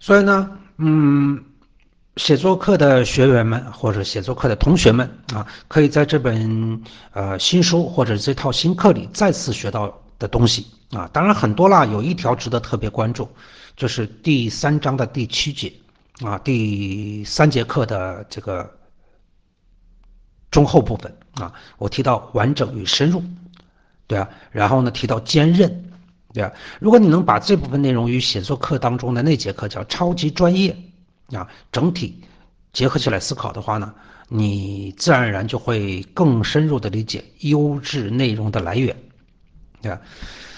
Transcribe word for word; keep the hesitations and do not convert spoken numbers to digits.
所以呢，嗯，写作课的学员们或者写作课的同学们啊，可以在这本呃新书或者这套新课里再次学到的东西啊，当然很多啦，有一条值得特别关注，就是第三章的第七节啊，第三节课的这个中后部分啊，我提到完整与深入，对啊，然后呢提到坚韧，对啊，如果你能把这部分内容与写作课当中的那节课叫超级专业啊，整体结合起来思考的话呢，你自然而然就会更深入的理解优质内容的来源，对吧？